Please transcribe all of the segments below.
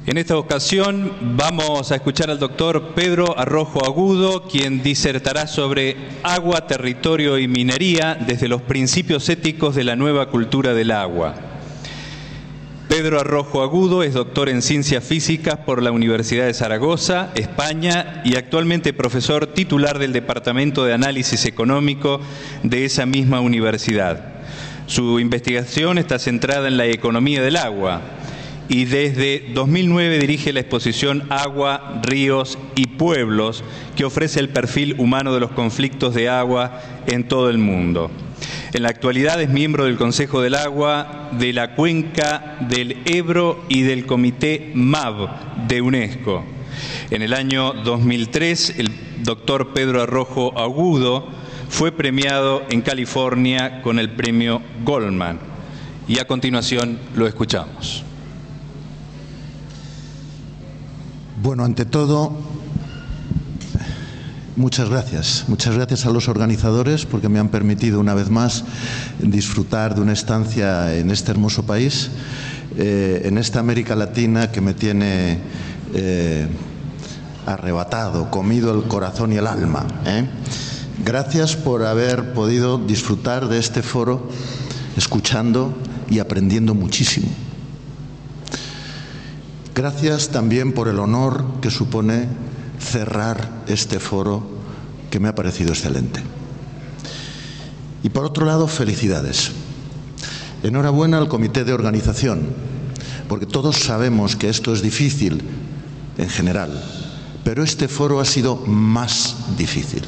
En esta ocasión vamos a escuchar al doctor Pedro Arrojo Agudo, quien disertará sobre agua, territorio y minería desde los principios éticos de la nueva cultura del agua. Pedro Arrojo Agudo es doctor en Ciencias Físicas por la Universidad de Zaragoza, España, y actualmente profesor titular del Departamento de Análisis Económico de esa misma universidad. Su investigación está centrada en la economía del agua y desde 2009 dirige la exposición Agua, Ríos y Pueblos, que ofrece el perfil humano de los conflictos de agua en todo el mundo. En la actualidad es miembro del Consejo del Agua, de la Cuenca del Ebro y del Comité MAB de UNESCO. En el año 2003, el doctor Pedro Arrojo Agudo fue premiado en California con el premio Goldman. Y a continuación lo escuchamos. Bueno, ante todo, muchas gracias. Muchas gracias a los organizadores porque me han permitido una vez más disfrutar de una estancia en este hermoso país, en esta América Latina que me tiene arrebatado, comido el corazón y el alma. Gracias por haber podido disfrutar de este foro, escuchando y aprendiendo muchísimo. Gracias también por el honor que supone cerrar este foro, que me ha parecido excelente. Y por otro lado, felicidades. Enhorabuena al comité de organización, porque todos sabemos que esto es difícil en general, pero este foro ha sido más difícil.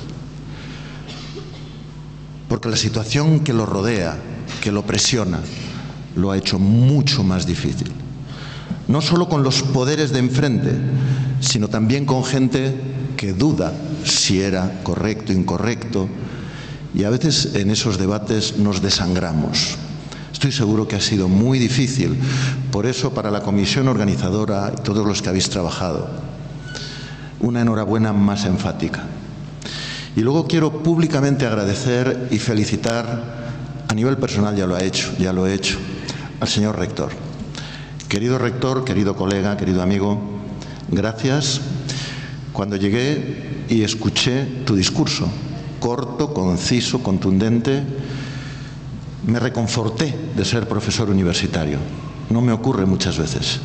Porque la situación que lo rodea, que lo presiona, lo ha hecho mucho más difícil. No solo con los poderes de enfrente, sino también con gente que duda si era correcto o incorrecto, y a veces en esos debates nos desangramos. Estoy seguro que ha sido muy difícil, por eso para la comisión organizadora y todos los que habéis trabajado, una enhorabuena más enfática. Y luego quiero públicamente agradecer y felicitar, a nivel personal ya lo he hecho, al señor rector. Querido rector, querido colega, querido amigo, gracias. Cuando llegué y escuché tu discurso, corto, conciso, contundente, me reconforté de ser profesor universitario. No me ocurre muchas veces.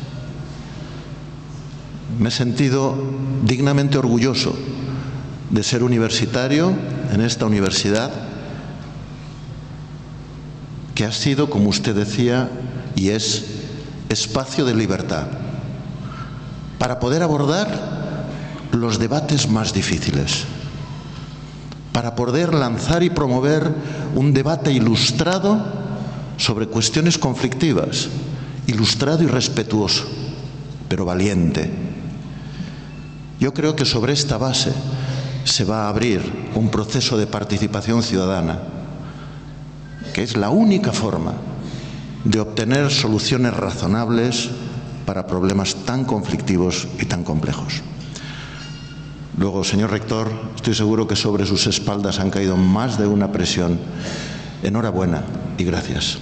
Me he sentido dignamente orgulloso de ser universitario en esta universidad, que ha sido, como usted decía, y es espacio de libertad para poder abordar los debates más difíciles, para poder lanzar y promover un debate ilustrado sobre cuestiones conflictivas, ilustrado y respetuoso, pero valiente. Yo creo que sobre esta base se va a abrir un proceso de participación ciudadana, que es la única forma de obtener soluciones razonables para problemas tan conflictivos y tan complejos. Luego, señor rector, estoy seguro que sobre sus espaldas han caído más de una presión. Enhorabuena y gracias.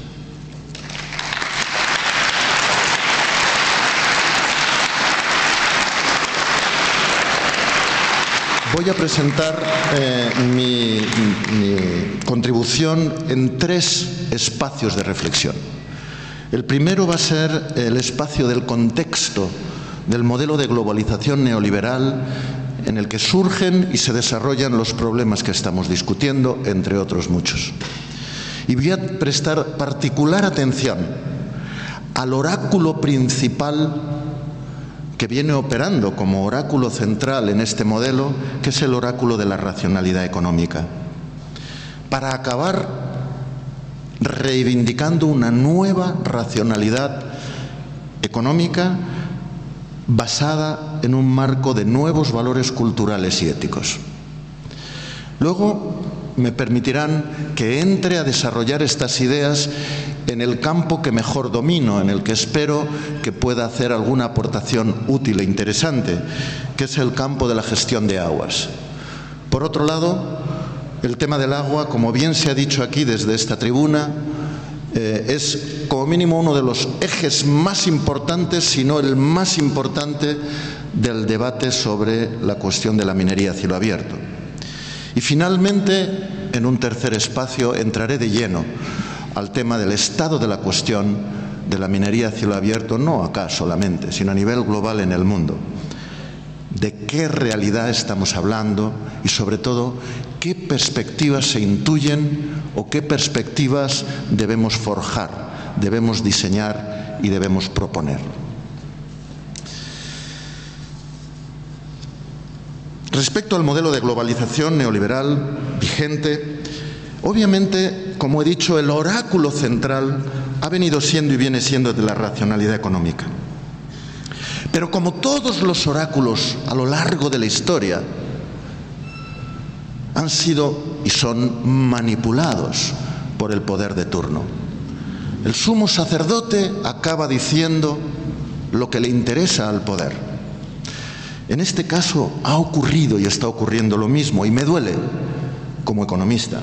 Voy a presentar mi contribución en 3 espacios de reflexión. El primero va a ser el espacio del contexto del modelo de globalización neoliberal en el que surgen y se desarrollan los problemas que estamos discutiendo, entre otros muchos. Y voy a prestar particular atención al oráculo principal que viene operando como oráculo central en este modelo, que es el oráculo de la racionalidad económica, para acabar reivindicando una nueva racionalidad económica basada en un marco de nuevos valores culturales y éticos. Luego me permitirán que entre a desarrollar estas ideas en el campo que mejor domino, en el que espero que pueda hacer alguna aportación útil e interesante, que es el campo de la gestión de aguas. Por otro lado, el tema del agua, como bien se ha dicho aquí desde esta tribuna, es como mínimo uno de los ejes más importantes, si no el más importante, del debate sobre la cuestión de la minería a cielo abierto. Y finalmente, en un tercer espacio, entraré de lleno al tema del estado de la cuestión de la minería a cielo abierto, no acá solamente, sino a nivel global en el mundo. De qué realidad estamos hablando y, sobre todo, qué perspectivas se intuyen o qué perspectivas debemos forjar, debemos diseñar y debemos proponer. Respecto al modelo de globalización neoliberal vigente, obviamente, como he dicho, el oráculo central ha venido siendo y viene siendo de la racionalidad económica. Pero como todos los oráculos a lo largo de la historia, han sido y son manipulados por el poder de turno. El sumo sacerdote acaba diciendo lo que le interesa al poder. En este caso ha ocurrido y está ocurriendo lo mismo, y me duele como economista.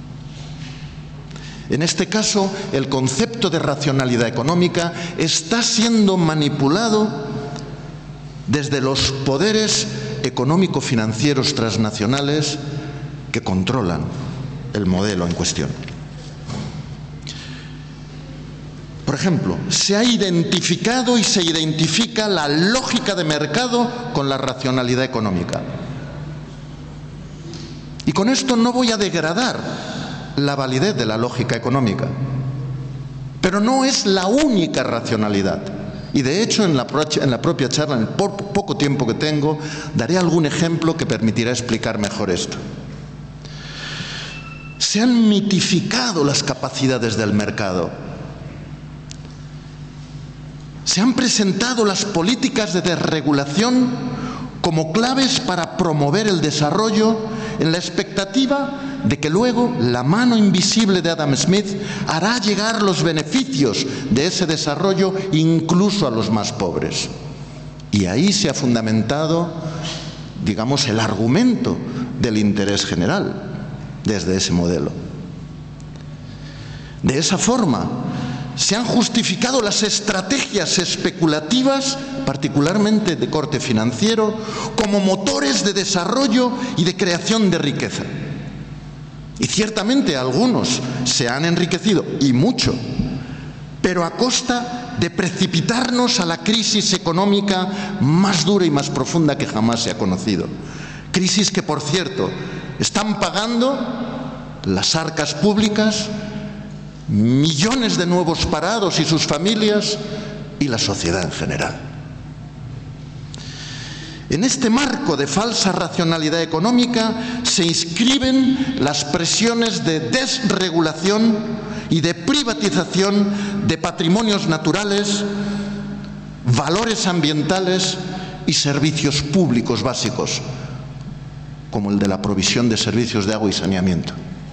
En este caso, el concepto de racionalidad económica está siendo manipulado desde los poderes económico-financieros transnacionales que controlan el modelo en cuestión. Por ejemplo, se ha identificado y se identifica la lógica de mercado con la racionalidad económica. Y con esto no voy a degradar la validez de la lógica económica, pero no es la única racionalidad. Y de hecho, en la propia charla, en el poco tiempo que tengo, daré algún ejemplo que permitirá explicar mejor esto. Se han mitificado las capacidades del mercado. Se han presentado las políticas de desregulación como claves para promover el desarrollo, en la expectativa de que luego la mano invisible de Adam Smith hará llegar los beneficios de ese desarrollo incluso a los más pobres. Y ahí se ha fundamentado, digamos, el argumento del interés general desde ese modelo. De esa forma, se han justificado las estrategias especulativas, particularmente de corte financiero, como motores de desarrollo y de creación de riqueza. Y ciertamente algunos se han enriquecido, y mucho, pero a costa de precipitarnos a la crisis económica más dura y más profunda que jamás se ha conocido. Crisis que, por cierto, están pagando las arcas públicas, millones de nuevos parados y sus familias, y la sociedad en general. En este marco de falsa racionalidad económica se inscriben las presiones de desregulación y de privatización de patrimonios naturales, valores ambientales y servicios públicos básicos, como el de la provisión de servicios de agua y saneamiento.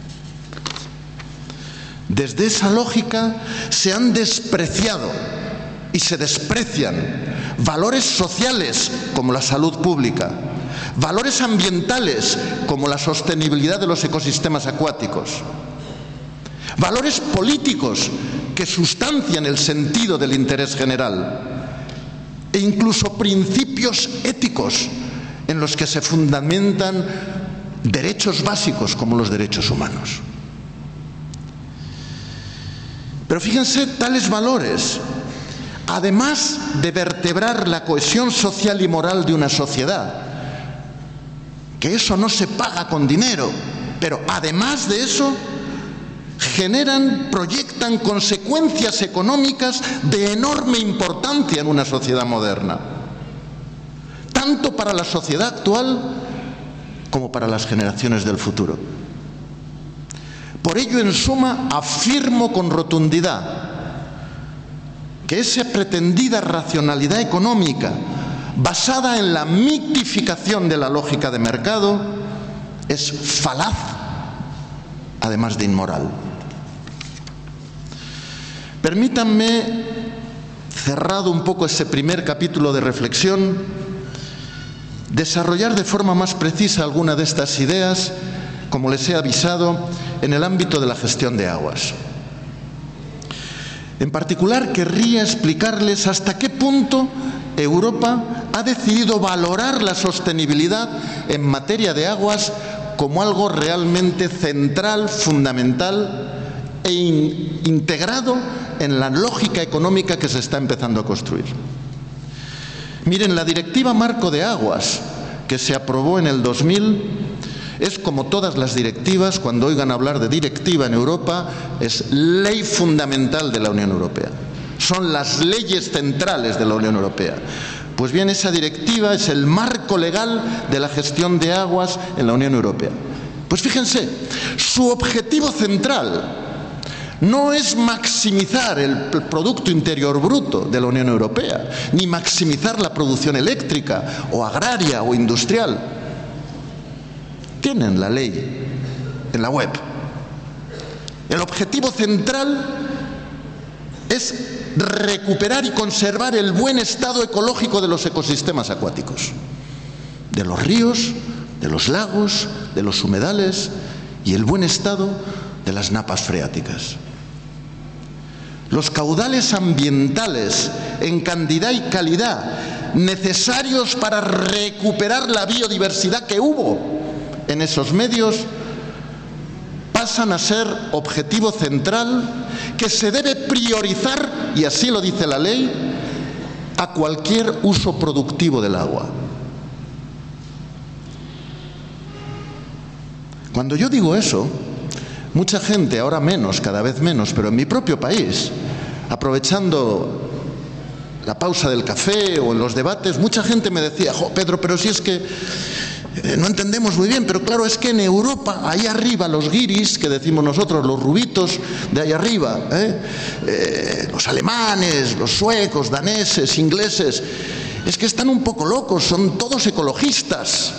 Desde esa lógica se han despreciado y se desprecian valores sociales como la salud pública, valores ambientales como la sostenibilidad de los ecosistemas acuáticos, valores políticos que sustancian el sentido del interés general e incluso principios éticos en los que se fundamentan derechos básicos como los derechos humanos. Pero fíjense, tales valores, además de vertebrar la cohesión social y moral de una sociedad, que eso no se paga con dinero, pero además de eso, proyectan consecuencias económicas de enorme importancia en una sociedad moderna, tanto para la sociedad actual como para las generaciones del futuro. Por ello, en suma, afirmo con rotundidad que esa pretendida racionalidad económica basada en la mitificación de la lógica de mercado es falaz, además de inmoral. Permítanme, cerrado un poco ese primer capítulo de reflexión, desarrollar de forma más precisa alguna de estas ideas, como les he avisado, en el ámbito de la gestión de aguas. En particular, querría explicarles hasta qué punto Europa ha decidido valorar la sostenibilidad en materia de aguas como algo realmente central, fundamental e integrado en la lógica económica que se está empezando a construir. Miren, la Directiva Marco de Aguas, que se aprobó en el 2000, es como todas las directivas. Cuando oigan hablar de directiva en Europa, es ley fundamental de la Unión Europea. Son las leyes centrales de la Unión Europea. Pues bien, esa directiva es el marco legal de la gestión de aguas en la Unión Europea. Pues fíjense, su objetivo central no es maximizar el Producto Interior Bruto de la Unión Europea, ni maximizar la producción eléctrica o agraria o industrial. Tienen la ley en la web. El objetivo central es recuperar y conservar el buen estado ecológico de los ecosistemas acuáticos, de los ríos, de los lagos, de los humedales y el buen estado de las napas freáticas. Los caudales ambientales en cantidad y calidad necesarios para recuperar la biodiversidad que hubo en esos medios pasan a ser objetivo central que se debe priorizar, y así lo dice la ley, a cualquier uso productivo del agua. Cuando yo digo eso, mucha gente, ahora menos, cada vez menos, pero en mi propio país, aprovechando la pausa del café o en los debates, mucha gente me decía: "Jo, Pedro, pero si es que no entendemos muy bien, pero claro, es que en Europa, ahí arriba, los guiris, que decimos nosotros, los rubitos de ahí arriba, los alemanes, los suecos, daneses, ingleses, es que están un poco locos, son todos ecologistas".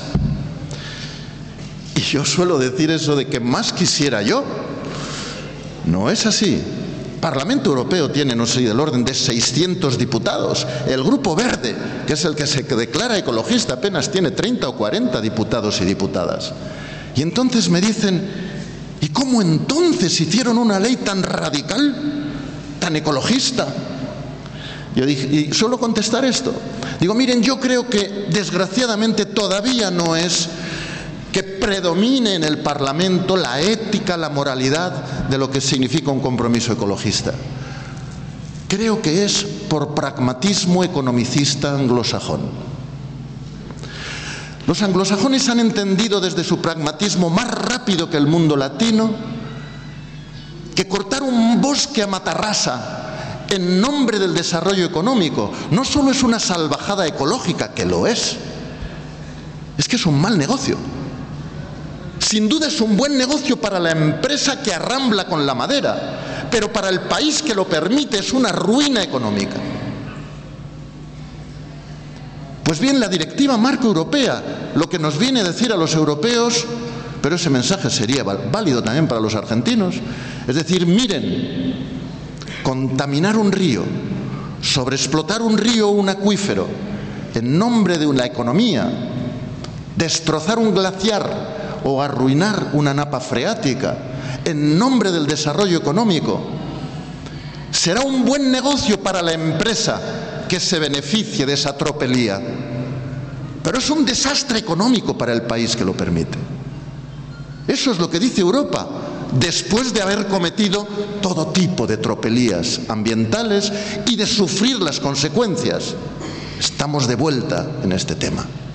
Y yo suelo decir eso de que más quisiera yo. No es así. El Parlamento Europeo tiene, no sé, del orden de 600 diputados. El Grupo Verde, que es el que se declara ecologista, apenas tiene 30 o 40 diputados y diputadas. Y entonces me dicen: ¿y cómo entonces hicieron una ley tan radical, tan ecologista? Yo dije, y suelo contestar esto. Digo, miren, yo creo que desgraciadamente todavía no es que predomine en el Parlamento la ética, la moralidad de lo que significa un compromiso ecologista. Creo que es por pragmatismo economicista anglosajón. Los anglosajones han entendido desde su pragmatismo más rápido que el mundo latino que cortar un bosque a matarrasa en nombre del desarrollo económico no solo es una salvajada ecológica, que lo es que es un mal negocio. Sin duda es un buen negocio para la empresa que arrambla con la madera, pero para el país que lo permite es una ruina económica. Pues bien, la Directiva Marco Europea lo que nos viene a decir a los europeos, pero ese mensaje sería válido también para los argentinos, es decir, miren, contaminar un río, sobreexplotar un río o un acuífero en nombre de una economía, destrozar un glaciar o arruinar una napa freática en nombre del desarrollo económico, será un buen negocio para la empresa que se beneficie de esa tropelía, pero es un desastre económico para el país que lo permite. Eso es lo que dice Europa después de haber cometido todo tipo de tropelías ambientales y de sufrir las consecuencias. Estamos de vuelta en este tema.